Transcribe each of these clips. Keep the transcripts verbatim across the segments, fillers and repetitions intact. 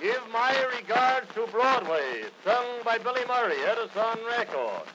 Give my regards to Broadway, sung by Billy Murray, Edison Records.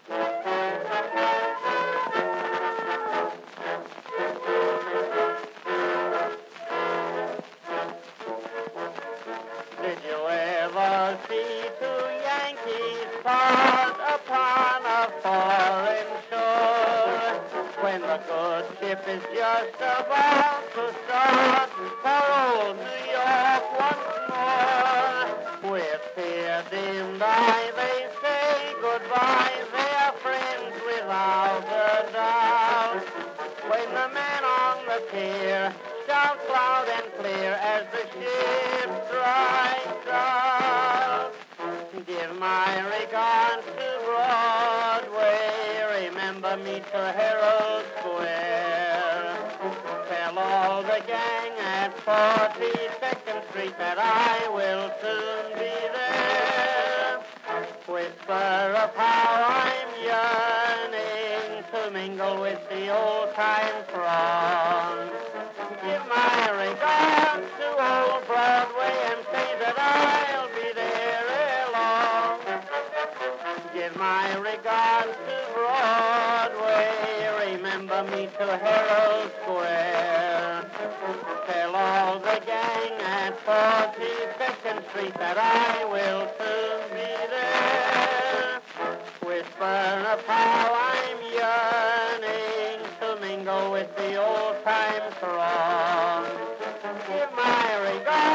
Did you ever see two Yankees part upon a foreign shore? When the good ship is just about to start for old New York once more. With tear dimmed eye they say goodbye, they are friends without a doubt. When the man on the pier shouts loud and clear as the ship drives out, give my regards to Broadway, remember me to Herald Square. Tell all the gang at forty-second Street that I will soon be there. Whisper of how I'm yearning to mingle with the old-time throng. Give my regards to old Broadway and say that I'll be there ere long. Give my regards to Broadway, remember me to Herald Square. Tell all the gang at forty-second Street that I will soon be there. Whisper of how I'm yearning to mingle with the old-time throng. Give my regards